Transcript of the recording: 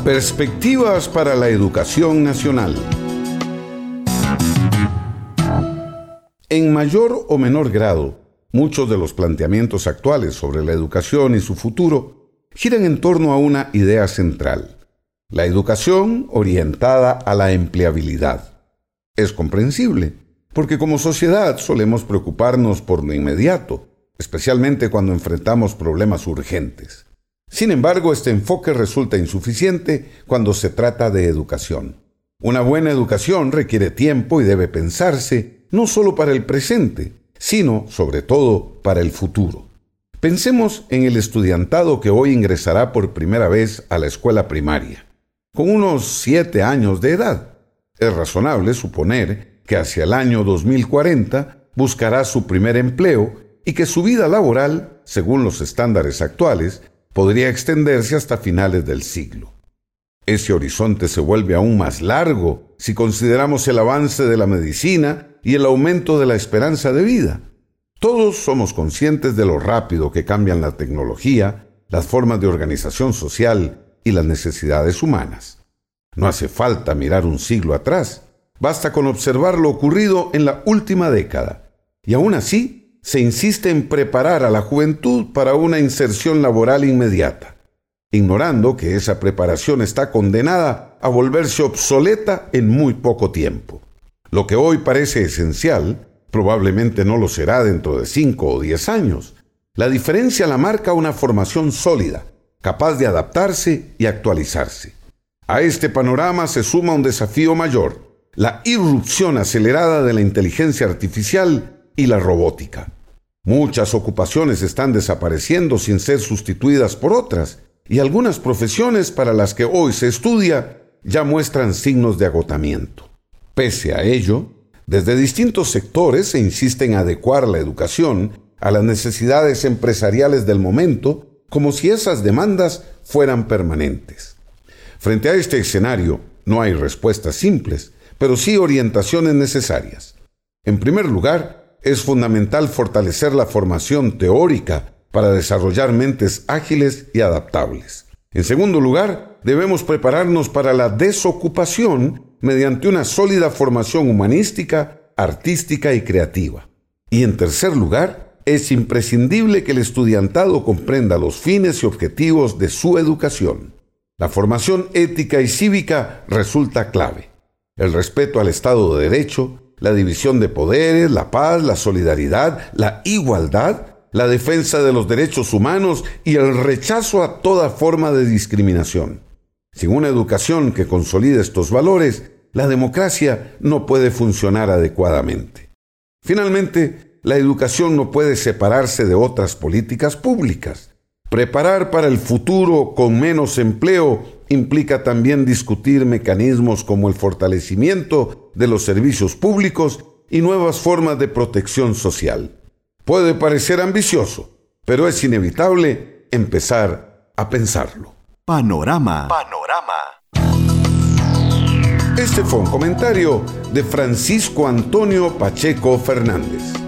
Perspectivas para la educación nacional. En mayor o menor grado, muchos de los planteamientos actuales sobre la educación y su futuro giran en torno a una idea central: la educación orientada a la empleabilidad. Es comprensible, porque como sociedad solemos preocuparnos por lo inmediato, especialmente cuando enfrentamos problemas urgentes. Sin embargo, este enfoque resulta insuficiente cuando se trata de educación. Una buena educación requiere tiempo y debe pensarse no solo para el presente, sino, sobre todo, para el futuro. Pensemos en el estudiantado que hoy ingresará por primera vez a la escuela primaria, con unos 7 años de edad. Es razonable suponer que hacia el año 2040 buscará su primer empleo y que su vida laboral, según los estándares actuales, podría extenderse hasta finales del siglo. Ese horizonte se vuelve aún más largo si consideramos el avance de la medicina y el aumento de la esperanza de vida. Todos somos conscientes de lo rápido que cambian la tecnología, las formas de organización social y las necesidades humanas. No hace falta mirar un siglo atrás, basta con observar lo ocurrido en la última década. Y aún así, se insiste en preparar a la juventud para una inserción laboral inmediata, ignorando que esa preparación está condenada a volverse obsoleta en muy poco tiempo. Lo que hoy parece esencial, probablemente no lo será dentro de 5 o 10 años. La diferencia la marca una formación sólida, capaz de adaptarse y actualizarse. A este panorama se suma un desafío mayor: la irrupción acelerada de la inteligencia artificial y la robótica. Muchas ocupaciones están desapareciendo sin ser sustituidas por otras, y algunas profesiones para las que hoy se estudia ya muestran signos de agotamiento. Pese a ello, desde distintos sectores se insiste en adecuar la educación a las necesidades empresariales del momento, como si esas demandas fueran permanentes. Frente a este escenario, no hay respuestas simples, pero sí orientaciones necesarias. En primer lugar, es fundamental fortalecer la formación teórica para desarrollar mentes ágiles y adaptables. En segundo lugar, debemos prepararnos para la desocupación mediante una sólida formación humanística, artística y creativa. Y en tercer lugar, es imprescindible que el estudiantado comprenda los fines y objetivos de su educación. La formación ética y cívica resulta clave. El respeto al Estado de Derecho, la división de poderes, la paz, la solidaridad, la igualdad, la defensa de los derechos humanos y el rechazo a toda forma de discriminación. Sin una educación que consolide estos valores, la democracia no puede funcionar adecuadamente. Finalmente, la educación no puede separarse de otras políticas públicas. Preparar para el futuro con menos empleo implica también discutir mecanismos como el fortalecimiento de los servicios públicos y nuevas formas de protección social. Puede parecer ambicioso, pero es inevitable empezar a pensarlo. Panorama. Este fue un comentario de Francisco Antonio Pacheco Fernández.